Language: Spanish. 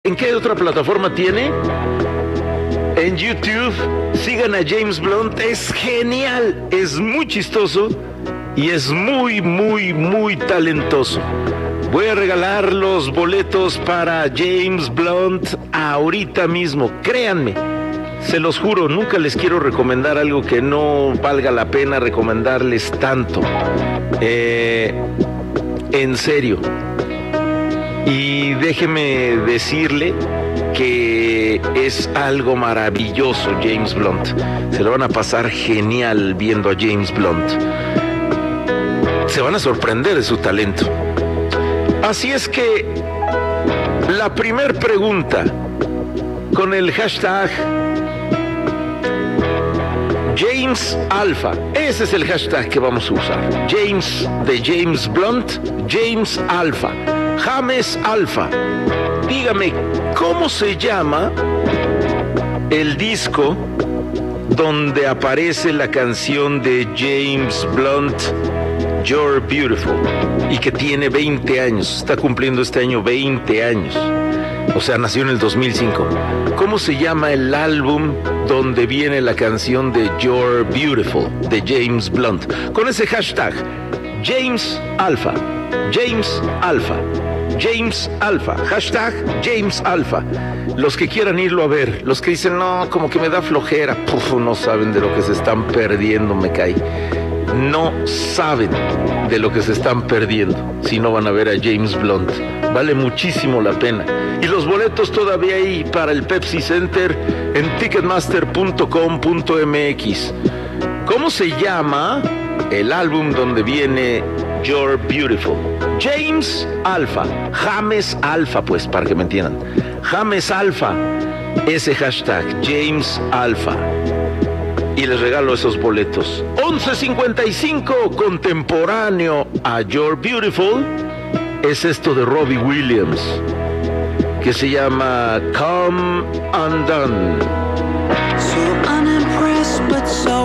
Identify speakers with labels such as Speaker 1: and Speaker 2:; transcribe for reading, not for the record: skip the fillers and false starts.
Speaker 1: ¿En qué otra plataforma tiene? En YouTube. Sigan a James Blunt. Es genial, es muy chistoso y es muy, muy, muy talentoso. Voy a regalar los boletos para James Blunt ahorita mismo. Créanme, se los juro, nunca les quiero recomendar algo que no valga la pena recomendarles tanto. En serio. Y déjeme decirle que es algo maravilloso James Blunt. Se lo van a pasar genial viendo a James Blunt. Se van a sorprender de su talento. Así es que la primer pregunta con el hashtag James Alpha, ese es el hashtag que vamos a usar. James de James Blunt, James Alpha, James Alpha. Dígame, ¿cómo se llama el disco donde aparece la canción de James Blunt, You're Beautiful, y que tiene 20 años, está cumpliendo este año 20 años, o sea, nació en el 2005. ¿Cómo se llama el álbum donde viene la canción de You're Beautiful, de James Blunt? Con ese hashtag, James Alpha, James Alpha, James Alpha, hashtag James Alpha. Los que quieran irlo a ver, los que dicen, no, como que me da flojera, no saben de lo que se están perdiendo, me cae. No saben de lo que se están perdiendo si no van a ver a James Blunt. Vale muchísimo la pena. Y los boletos todavía hay para el Pepsi Center en ticketmaster.com.mx. ¿Cómo se llama el álbum donde viene You're Beautiful? James Alpha, James Alpha, pues, para que me entiendan. James Alpha, ese hashtag, James Alpha. Y les regalo esos boletos. 11:55, contemporáneo a You're Beautiful, es esto de Robbie Williams, que se llama Come Undone.
Speaker 2: So unimpressed but so